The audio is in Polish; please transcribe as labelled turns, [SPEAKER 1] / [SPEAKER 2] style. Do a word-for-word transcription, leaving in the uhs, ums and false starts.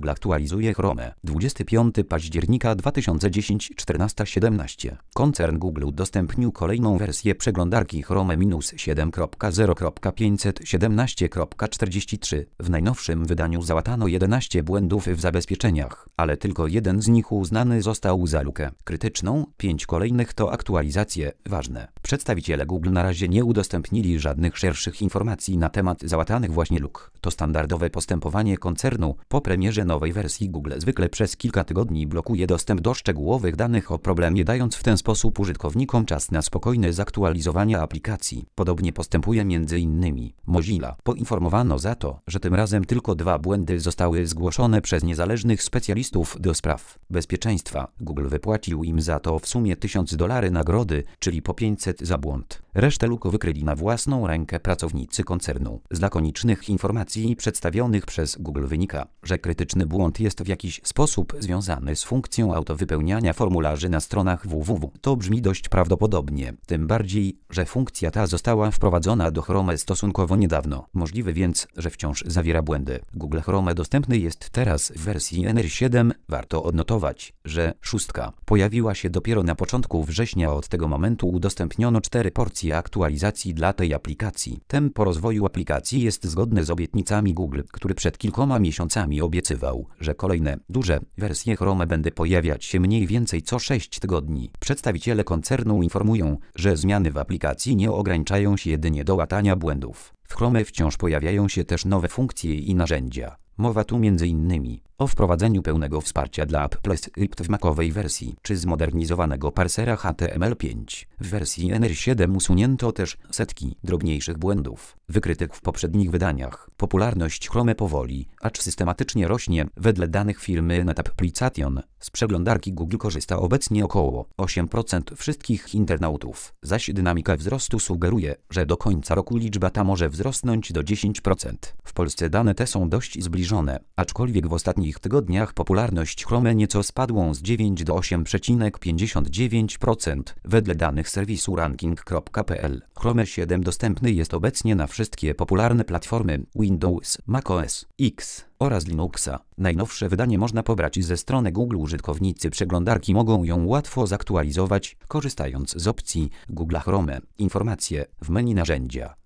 [SPEAKER 1] Google aktualizuje Chrome. dwudziestego piątego października dwa tysiące dziesiątego czternaście siedemnaście. Koncern Google udostępnił kolejną wersję przeglądarki Chrome siedem kropka zero kropka pięćset siedemnaście kropka czterdzieści trzy. W najnowszym wydaniu załatano jedenaście błędów w zabezpieczeniach, ale tylko jeden z nich uznany został za lukę krytyczną, pięć kolejnych to aktualizacje ważne. Przedstawiciele Google na razie nie udostępnili żadnych szerszych informacji na temat załatanych właśnie luk. To standardowe postępowanie koncernu. Po premierze nowej wersji Google zwykle przez kilka tygodni blokuje dostęp do szczegółowych danych o problemie, dając w ten sposób użytkownikom czas na spokojne zaktualizowanie aplikacji. Podobnie postępuje między innymi Mozilla. Poinformowano za to, że tym razem tylko dwa błędy zostały zgłoszone przez niezależnych specjalistów do spraw bezpieczeństwa. Google wypłacił im za to w sumie tysiąc dolarów nagrody, czyli po pięćset za błąd. Resztę luk wykryli na własną rękę pracownicy koncernu. Z lakonicznych informacji przedstawionych przez Google wynika, że krytyczny błąd jest w jakiś sposób związany z funkcją autowypełniania formularzy na stronach www. To brzmi dość prawdopodobnie, tym bardziej, że funkcja ta została wprowadzona do Chrome stosunkowo niedawno. Możliwe więc, że wciąż zawiera błędy. Google Chrome dostępny jest teraz w wersji N R siedem. Warto odnotować, że szóstka pojawiła się dopiero na początku września. Od tego momentu udostępniono cztery porcje aktualizacji dla tej aplikacji. Tempo rozwoju aplikacji jest zgodne z obietnicami Google, który przed kilkoma miesiącami obiecywał, że kolejne, duże wersje Chrome będą pojawiać się mniej więcej co sześć tygodni. Przedstawiciele koncernu informują, że zmiany w aplikacji nie ograniczają się jedynie do łatania błędów. W Chrome wciąż pojawiają się też nowe funkcje i narzędzia. Mowa tu między innymi o wprowadzeniu pełnego wsparcia dla AppleScript w macowej wersji, czy zmodernizowanego parsera H T M L pięć. W wersji N R siedem usunięto też setki drobniejszych błędów, wykrytych w poprzednich wydaniach. Popularność Chrome powoli, acz systematycznie rośnie. Wedle danych firmy NetApplication z przeglądarki Google korzysta obecnie około osiem procent wszystkich internautów, zaś dynamika wzrostu sugeruje, że do końca roku liczba ta może wzrosnąć do dziesięć procent. W Polsce dane te są dość zbliżone, aczkolwiek w ostatnich tygodniach popularność Chrome nieco spadła z dziewięć do osiem przecinek pięćdziesiąt dziewięć procent wedle danych serwisu ranking kropka p l. Chrome siedem dostępny jest obecnie na wszystkie popularne platformy Windows, macOS, X oraz Linuxa. Najnowsze wydanie można pobrać ze strony Google. Użytkownicy przeglądarki mogą ją łatwo zaktualizować, korzystając z opcji Google Chrome. Informacje w menu narzędzia.